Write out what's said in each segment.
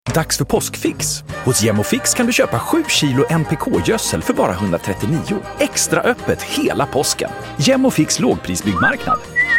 Dags för påskfix. Hos Gemofix kan du köpa 7 kilo NPK-gödsel för bara 139. Extra öppet hela påsken. Gemofix lågprisbyggmarknad.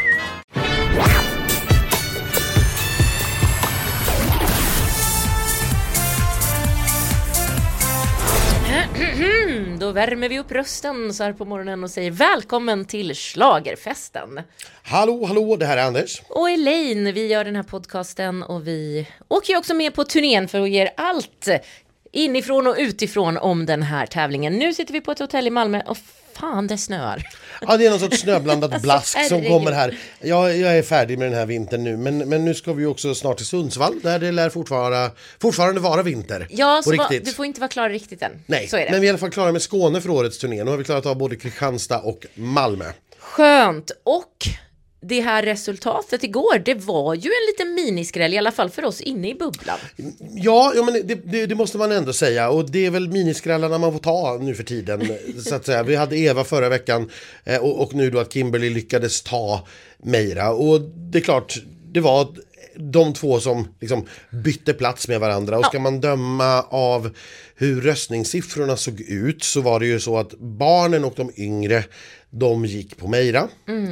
Då värmer vi upp rösten så här på morgonen och säger välkommen till Schlagerfesten. Hallå, det här är Anders. Och Elaine, vi gör den här podcasten och vi åker ju också med på turnén för att ge allt inifrån och utifrån om den här tävlingen. Nu sitter vi på ett hotell i Malmö och fan, det snöar. Ja, det är någon sorts snöblandat blask som kommer här. Jag är färdig med den här vintern nu, men nu ska vi också snart till Sundsvall där det lär fortfarande vara vinter. Ja, så du får inte vara klar riktigt än. Nej, så är det. Men vi är i alla fall klara med Skåne för årets turné. Nu har vi klarat av både Kristianstad och Malmö. Skönt, och det här resultatet igår, det var ju en liten miniskräll, i alla fall för oss inne i bubblan. Ja, men det måste man ändå säga. Och det är väl miniskrällarna man får ta nu för tiden, så att säga. Vi hade Eva förra veckan och nu då att Kimberly lyckades ta Meira. Och det är klart, det var de två som liksom bytte plats med varandra. Och ska man döma av hur röstningssiffrorna såg ut så var det ju så att barnen och de yngre, de gick på Meira.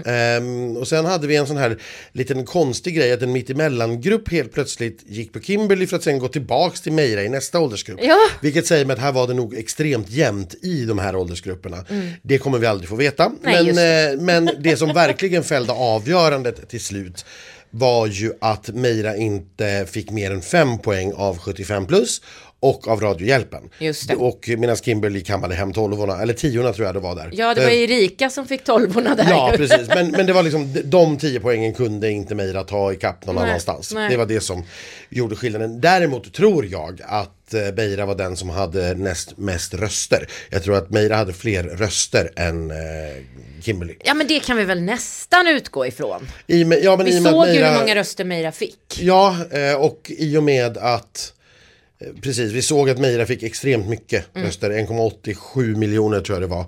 Och sen hade vi en sån här liten konstig grej att en mittemellangrupp helt plötsligt gick på Kimberly för att sen gå tillbaks till Meira i nästa åldersgrupp. Ja. Vilket säger mig att här var det nog extremt jämnt i de här åldersgrupperna. Det kommer vi aldrig få veta. Nej, men det som verkligen fällde avgörandet till slut var ju att Meira inte fick mer än 5 poäng av 75 plus och av Radiohjälpen. Just det. Och medan Kimberly kammade hem 12orna, eller 10orna tror jag det var där. Ja, det var Erika som fick 12orna där. Ja, precis. Men det var liksom, de 10 poängen kunde inte Meira ta i kapp någon annanstans. Nej. Det var det som gjorde skillnaden. Däremot tror jag att Meira var den som hade näst mest röster. Jag tror att Meira hade fler röster än Kimberly. Ja, men det kan vi väl nästan utgå ifrån. Vi såg ju hur många röster Meira fick. Ja, och i och med att precis, vi såg att Meira fick extremt mycket röster, 1,87 miljoner tror jag det var.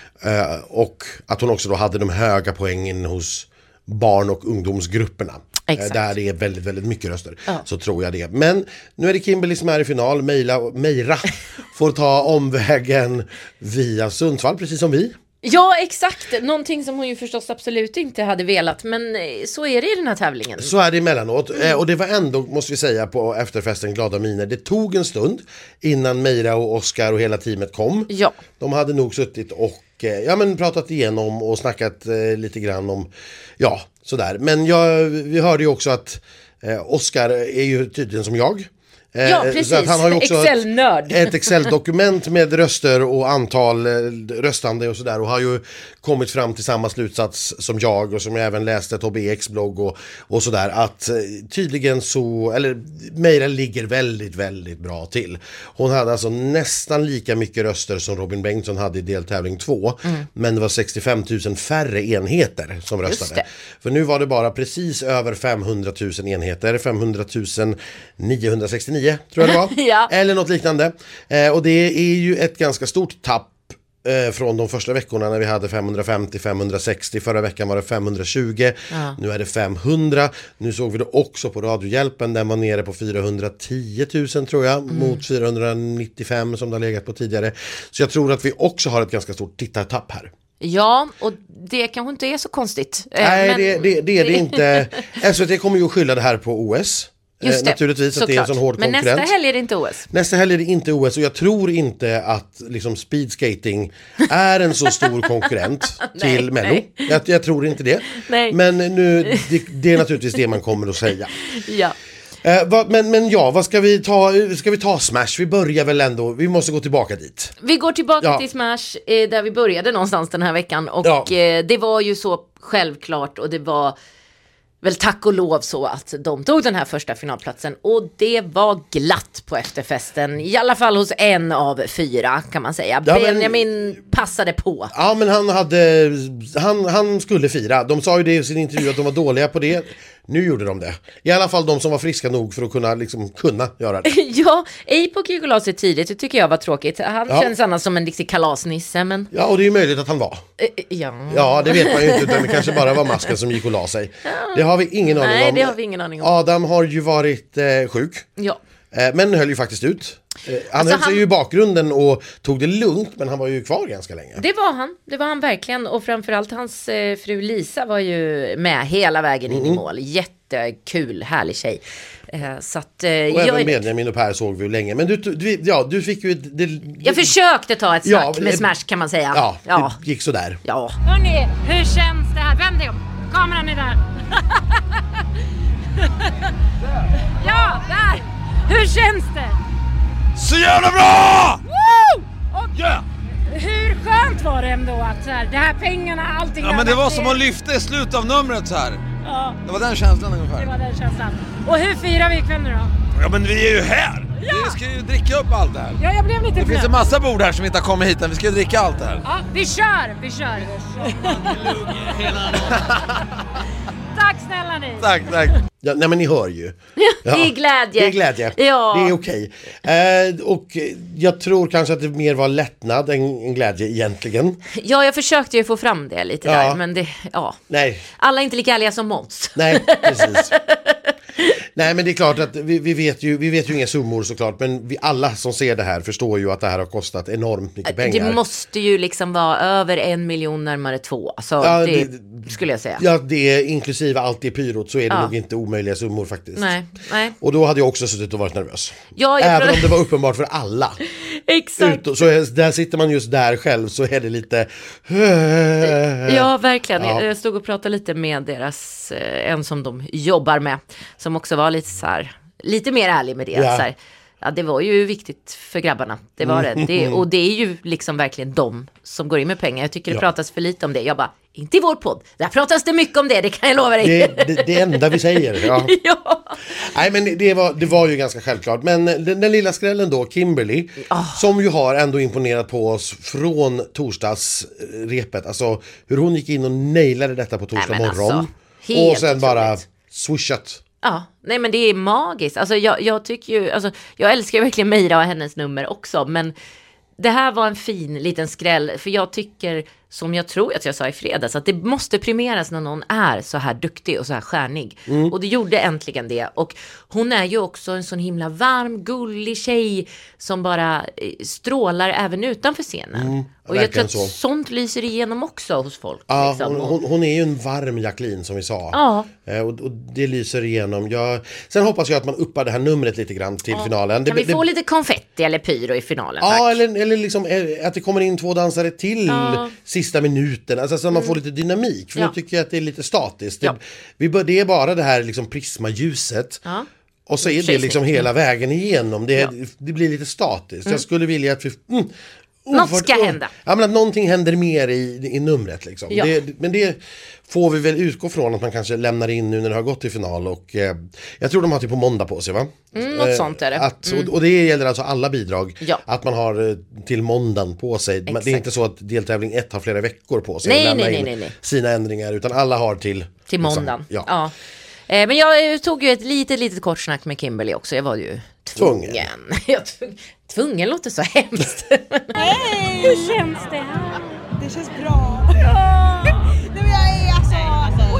Och att hon också då hade de höga poängen hos barn- och ungdomsgrupperna. Där det är väldigt, väldigt mycket röster. Så tror jag det. Men nu är det Kimberly som är i final. Meira får ta omvägen via Sundsvall, precis som vi. Ja, exakt. Någonting som hon ju förstås absolut inte hade velat. Men så är det i den här tävlingen. Så är det emellanåt. Och det var ändå, måste vi säga, på efterfesten glada miner. Det tog en stund innan Meira och Oscar och hela teamet kom. Ja. De hade nog suttit och pratat igenom och snackat lite grann om, sådär. Men vi hörde ju också att Oscar är ju tydligen som jag. Ja, precis. Så att han har ju också Excel-nörd. ett Excel-dokument med röster och antal röstande och sådär, och har ju kommit fram till samma slutsats som jag och som jag även läste Tobbe Eks blogg och sådär, att tydligen Meira ligger väldigt, väldigt bra till. Hon hade alltså nästan lika mycket röster som Robin Bengtsson hade i deltävling 2, men det var 65 000 färre enheter som röstade. För nu var det bara precis över 500 000 enheter, 500 969 tror jag det var. Ja. Eller något liknande. Och det är ju ett ganska stort tapp från de första veckorna när vi hade 550-560. Förra veckan var det 520. Nu är det 500. Nu såg vi det också på Radiohjälpen. Den var nere på 410 000 tror jag. Mot 495 som det har legat på tidigare. Så jag tror att vi också har ett ganska stort tittartapp här. Ja, och det kanske inte är så konstigt. Nej, men det är det inte. SVT kommer ju att skylla det här på OS. Naturligtvis att det är en sån hård konkurrent. Men nästa helg är det inte OS. Nästa helg är det inte OS, och jag tror inte att liksom speedskating är en så stor konkurrent till Mello. Jag tror inte det. Nej. Men nu, det är naturligtvis det man kommer att säga. Ja. Men vad ska vi ta? Ska vi ta Smash? Vi börjar väl ändå, vi måste gå tillbaka dit. Vi går tillbaka till Smash där vi började någonstans den här veckan. Och det var ju så självklart, och det var väl tack och lov så att de tog den här första finalplatsen, och det var glatt på efterfesten, i alla fall hos en av 4 kan man säga. Benjamin passade på. Ja, men han skulle fira. De sa ju det i sin intervju att de var dåliga på det. Nu gjorde de det. I alla fall de som var friska nog för att kunna göra det. Ja, Apok gick och la sig tidigt. Det tycker jag var tråkigt. Han känns annars som en riktig kalasnisse. Men... Ja, och det är ju möjligt att han var. Ja, det vet man ju inte. Utan det kanske bara var masken som gick och la sig. Det har vi ingen aning om. Nej, det har vi ingen aning om. Adam har ju varit sjuk. Ja. Men höll ju faktiskt ut. Han höll sig ju i bakgrunden och tog det lugnt, men han var ju kvar ganska länge. Det var han verkligen. Och framförallt hans fru Lisa var ju med hela vägen in i mål. Jättekul, härlig tjej. Så att, och även Benjamin och Per såg vi ju länge. Men du fick ju... Jag försökte ta ett snack med Smash, kan man säga. Ja, det gick sådär. Ja. Hörrni, hur känns det här? Vänd dig om. Kameran är där. Ja, där. Hur känns det? Så jävla bra! Woo! Och hur skönt var det ändå att så här, det här pengarna, allting... Ja, men det var som att lyfta i slutet av numret så här. Ja. Det var den känslan ungefär. Det var den känslan. Och hur firar vi ikväll nu då? Ja, men vi är ju här! Ja. Vi ska ju dricka upp allt det här. Ja, jag blev lite Det finns en massa bord här som inte har kommit hit, men vi ska dricka allt det här. Ja, vi kör. Tack snälla ni. Tack. Ja, nej, men ni hör ju. Det är glädje. Det är glädje. Ja. Det är okej. Och jag tror kanske att det mer var lättnad än glädje egentligen. Ja, jag försökte ju få fram det lite där, men det, Nej. Alla är inte lika ärliga som Måns. Nej, precis. Nej, men det är klart att vi vet ju inga summor såklart, men vi alla som ser det här förstår ju att det här har kostat enormt mycket pengar. Det måste ju liksom vara över 1 miljon, närmare 2. Alltså, det skulle jag säga. Ja, det är inklusive allt i pyrot, så är det nog inte omöjliga summor faktiskt. Nej. Och då hade jag också suttit och varit nervös. Ja, även om det var uppenbart för alla. Exakt. Så där sitter man just där själv, så är det lite... Ja, verkligen. Ja. Jag stod och pratade lite med deras, en som de jobbar med, som också var lite så här, lite mer ärlig med det. Ja. Så här, ja, det var ju viktigt för grabbarna. Det var det. Och det är ju liksom verkligen de som går in med pengar. Jag tycker det pratas för lite om det. Jag bara, inte i vår podd. Där pratas det mycket om det kan jag lova dig. Det enda vi säger. Ja. Ja. Nej, men det var ju ganska självklart. Men den lilla skrällen då, Kimberly, som ju har ändå imponerat på oss från torsdagsrepet. Alltså hur hon gick in och nailade detta på torsdag morgon. Alltså, och sen bara otroligt. swishat. Ja, nej men det är magiskt. Alltså jag tycker ju, alltså jag älskar verkligen Meira och hennes nummer också, men det här var en fin liten skräll, för jag tycker, som jag tror att jag sa i fredags, att det måste premieras när någon är så här duktig och så här stjärnig. Och det gjorde äntligen det. Och hon är ju också en sån himla varm, gullig tjej som bara strålar även utanför scenen. Och jag tror att sånt lyser igenom också hos folk. Ja, liksom. hon är ju en varm Jacqueline, som vi sa. Ja. Och det lyser igenom. Sen hoppas jag att man uppar det här numret lite grann till finalen. Kan vi få lite konfetti eller pyro i finalen? Ja, eller liksom att det kommer in 2 dansare till sista minuten. Alltså så man får lite dynamik. För nu tycker jag att det är lite statiskt. Det är bara det här liksom prismaljuset. Ja. Och så är det liksom hela vägen igenom. Det blir lite statiskt. Jag skulle vilja att vi... Något ska hända. Ja, men att någonting händer mer i numret liksom. Ja. Men det får vi väl utgå från att man kanske lämnar in nu när det har gått till final. Och jag tror de har typ på måndag på sig, va? Något sånt är det. Och det gäller alltså alla bidrag. Ja. Att man har till måndagen på sig. Exakt. Det är inte så att deltävling 1 har flera veckor på sig att lämna in sina ändringar. Utan alla har till måndagen. Liksom, ja. Men jag tog ju ett litet kort snack med Kimberly också. Jag var ju tvungen. Tvungen låter så hemskt. Hej! Hur känns det? Det känns bra. Ja. Nej, men jag är alltså...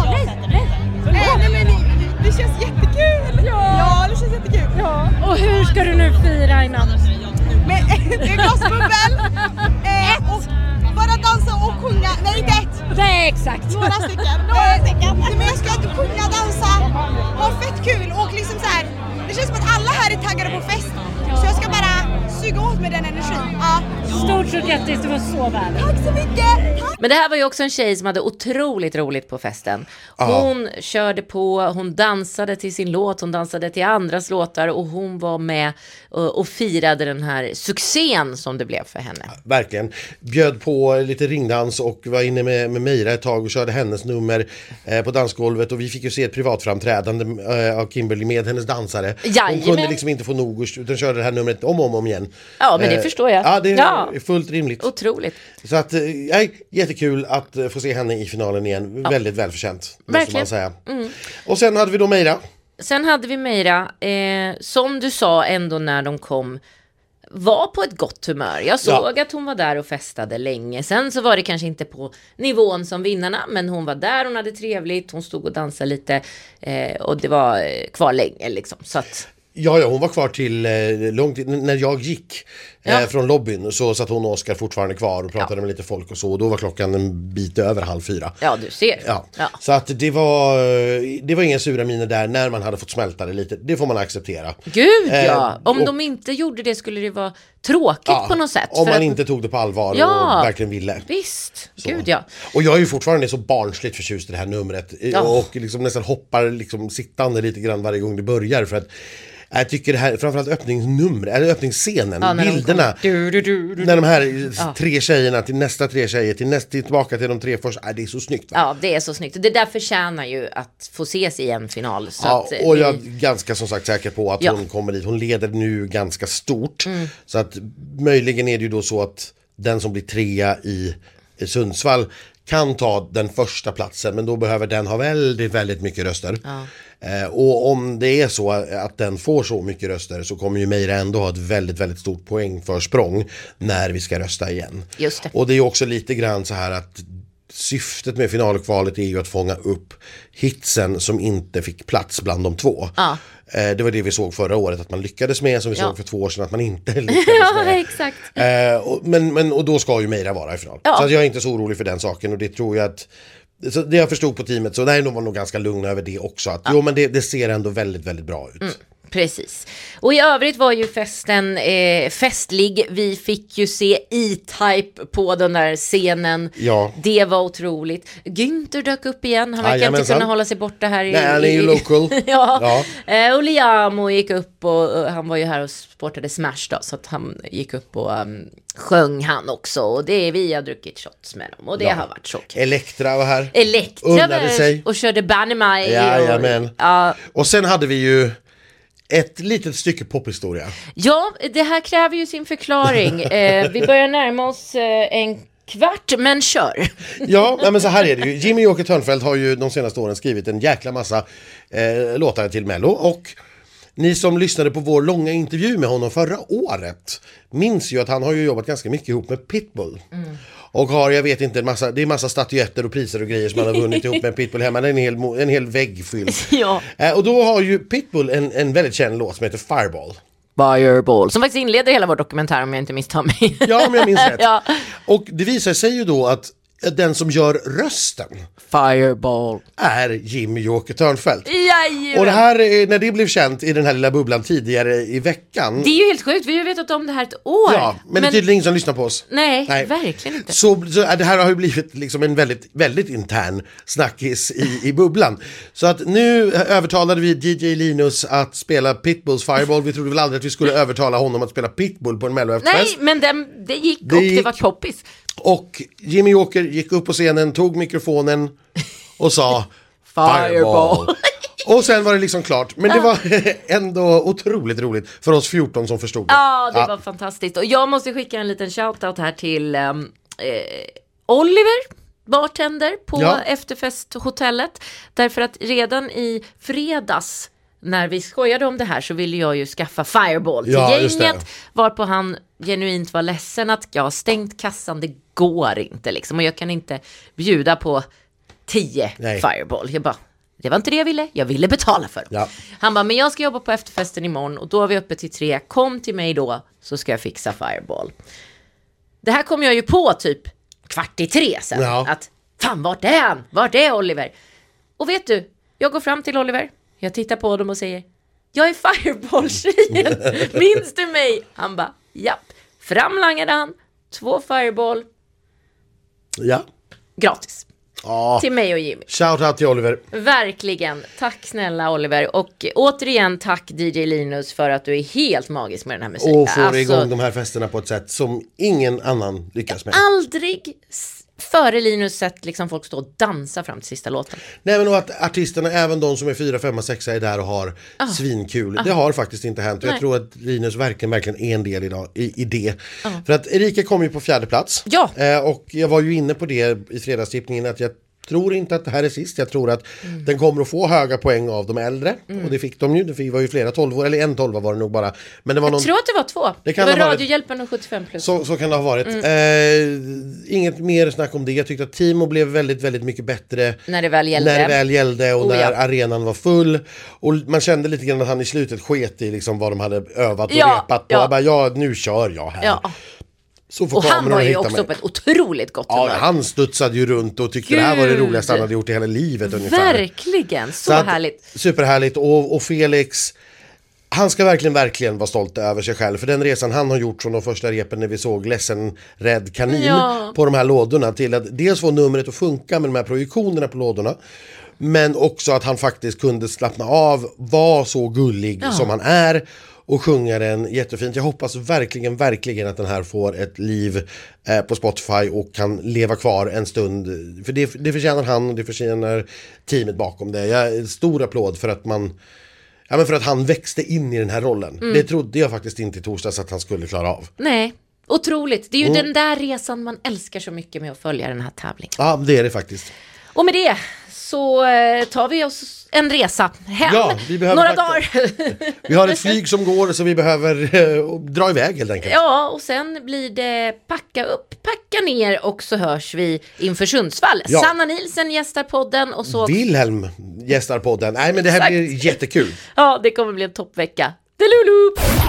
Nej, men det känns jättekul. Ja, det känns jättekul. Ja. Och hur ska du nu fira innan? Med en glasbubbel. Och bara dansa och sjunga. Nej, inte ett. Nej, exakt. Några stycken. Men jag ska sjunga, dansa. Ha fett kul. Och liksom så här. Det känns som att alla här är taggade på fest. Så jag ska bara suga åt med den energin. Ja. Stort grattis, det var så väl. Tack så mycket. Tack. Men det här var ju också en tjej som hade otroligt roligt på festen. Hon körde på, hon dansade till sin låt, hon dansade till andras låtar och hon var med och firade den här succén som det blev för henne. Verkligen. Bjöd på lite ringdans och var inne med Meira ett tag och körde hennes nummer på dansgolvet, och vi fick ju se ett privatframträdande av Kimberly med hennes dansare. Hon kunde liksom inte få nog utan körde det här numret om igen. Ja, men det förstår jag. Ja, det är fullt rimligt. Otroligt. Så att, jättekul att få se henne i finalen igen. Väldigt välförtjänt, måste man säga. Och sen hade vi då Meira. Sen hade vi Meira, som du sa ändå när de kom, var på ett gott humör. Jag såg att hon var där och festade länge. Sen så var det kanske inte på nivån som vinnarna, men hon var där, hon hade trevligt, hon stod och dansade lite och det var kvar länge liksom. Så att... Ja, hon var kvar till långt när jag gick från lobbyn, så satt hon och Oskar fortfarande kvar och pratade med lite folk och så, och då var klockan en bit över 3:30. Ja, du ser. Ja. Så att det var inga sura miner där när man hade fått smälta det lite. Det får man acceptera. Gud om de inte gjorde det skulle det vara tråkigt på något sätt. Om man inte tog det på allvar och verkligen ville. Visst, så. Gud ja. Och jag är ju fortfarande så barnsligt förtjust i det här numret. Och liksom nästan hoppar liksom sittande lite grann varje gång det börjar, för att jag tycker det här, framförallt öppningsscenen, bilderna, när de här 3 tjejerna till nästa 3 tjejer tillbaka till de 3 första, det är så snyggt. Va? Ja, det är så snyggt. Det där förtjänar ju att få ses i en final. Så att, och jag är ganska som sagt säker på att hon kommer dit. Hon leder nu ganska stort. Så att möjligen är det ju då så att den som blir 3 i Sundsvall kan ta den första platsen, men då behöver den ha väldigt, väldigt mycket röster. Och om det är så att den får så mycket röster, så kommer ju Meira ändå ha ett väldigt, väldigt stort poängförsprång när vi ska rösta igen. Just det. Och det är också lite grann så här att syftet med finalkvalet är ju att fånga upp hitsen som inte fick plats bland de 2. Det var det vi såg förra året att man lyckades med, som vi såg för 2 år sedan att man inte lyckades med. Exakt. Och då ska ju Meira vara i final. Så att jag är inte så orolig för den saken, och det tror jag att så det jag förstod på teamet, så var nog ganska lugn över det också, att men det ser ändå väldigt, väldigt bra ut. Precis. Och i övrigt var ju festen festlig. Vi fick ju se E-Type på den där scenen. Det var otroligt. Günther dök upp igen. Han verkar inte kunna hålla sig borta här. Nej, han är ju local. Och Liamo gick upp, och han var ju här och sportade Smash då, så att han gick upp och sjöng han också. Och vi har druckit shots med dem, och det har varit så kul. Elektra var här. Elektra sig och körde Bannemaj. Jajamän. Och sen hade vi ju ett litet stycke pophistoria. Ja, det här kräver ju sin förklaring. Vi börjar närma oss en kvart, men kör. Men så här är det ju. Jimmy Joker Törnfeldt har ju de senaste åren skrivit en jäkla massa låtar till Mello, och ni som lyssnade på vår långa intervju med honom förra året minns ju att han har ju jobbat ganska mycket ihop med Pitbull. Och har, jag vet inte, det är massa statyetter och priser och grejer som han har vunnit ihop med Pitbull hemma. Det är en hel vägg fylld. Och då har ju Pitbull en väldigt känd låt som heter Fireball. Som faktiskt inleder hela vår dokumentär, om jag inte misstar mig. Ja, om jag minns rätt. Och det visar sig ju då att den som gör rösten Fireball är Jimmy Joker Törnfeldt. Jajamän. Och det här, när det blev känt i den här lilla bubblan tidigare i veckan. Det är ju helt sjukt, vi har vetat om det här ett år. Men det är tydligen ingen som lyssnar på oss. Nej, verkligen inte. Så det här har ju blivit liksom en väldigt, väldigt intern snackis i bubblan. Så att nu övertalade vi DJ Linus att spela Pitbulls Fireball. Vi trodde väl aldrig att vi skulle övertala honom att spela Pitbull på en Mello efterfest. Nej, men det gick och det var poppis. Och Jimmy Joker gick upp på scenen, tog mikrofonen och sa Fireball. Och sen var det liksom klart. Men det var ändå otroligt roligt för oss 14 som förstod det. Ja, det var fantastiskt. Och jag måste skicka en liten shoutout här till Oliver, bartender på efterfesthotellet. Därför att redan i fredags, när vi skojade om det här, så ville jag ju skaffa Fireball till gänget, varpå han genuint var ledsen att jag har stängt kassan, det går inte liksom, och jag kan inte bjuda på 10 Fireball. Jag bara, det var inte det jag ville betala för dem. Han bara, men jag ska jobba på efterfesten imorgon och då är vi uppe till 3, kom till mig då så ska jag fixa Fireball. Det här kom jag ju på typ 2:45 sen, att fan, vart är Oliver? Och vet du, jag går fram till Oliver, jag tittar på dem och säger, jag är Fireball-tjejen, minns du mig? Han bara, japp. Framlangade han 2 Fireball. Gratis. Till mig och Jimmy. Shout out till Oliver. Verkligen, tack snälla Oliver. Och återigen tack DJ Linus för att du är helt magisk med den här musiken. Och får igång de här festerna på ett sätt som ingen annan lyckas med. Aldrig före Linus sett liksom folk stå och dansa fram till sista låten. Nej, men och att artisterna, även de som är 4, 5, 6 är där och har svinkul. Det har faktiskt inte hänt. Och jag tror att Linus verkligen är en del idag i det. För att Erika kom ju på 4:e plats. Och jag var ju inne på det i fredagstippningen att jag tror inte att det här är sist. Jag tror att den kommer att få höga poäng av de äldre. Och det fick de ju. Det var ju flera 12-år, eller en 12 var det nog bara. Men det var jag tror att det var 2. Det var Radiohjälpen och 75 plus. Så kan det ha varit. Inget mer snack om det. Jag tyckte att Timo blev väldigt, väldigt mycket bättre när det väl gällde och när arenan var full. Och man kände lite grann att han i slutet sket i liksom vad de hade övat och repat på. Bara, nu kör jag här. Ja. Och han var ju också på ett otroligt gott humör. Ja, han studsade ju runt och tyckte det här var det roligaste han hade gjort i hela livet ungefär. Verkligen, så härligt. Superhärligt. Och Felix, han ska verkligen vara stolt över sig själv. För den resan han har gjort från de första repen när vi såg Ledsen rädd kanin på de här lådorna till att dels få numret att funka med de här projektionerna på lådorna. Men också att han faktiskt kunde slappna av, vara så gullig som han är. Och sjunga den jättefint. Jag hoppas verkligen att den här får ett liv på Spotify och kan leva kvar en stund. För det förtjänar han och det förtjänar teamet bakom det. Stor applåd för att för att han växte in i den här rollen. Det trodde jag faktiskt inte i torsdags att han skulle klara av. Nej, otroligt. Det är ju den där resan man älskar så mycket med att följa den här tävlingen. Ja, det är det faktiskt. Och med det så tar vi oss en resa hem några dagar. Vi har ett flyg som går så vi behöver dra iväg helt enkelt. Ja, och sen blir det packa upp, packa ner och så hörs vi inför Sundsvall. Ja. Sanna Nielsen gästar podden och så... Wilhelm gästar podden. Nej, men det här blir jättekul. Ja, det kommer bli en toppvecka. Delulu!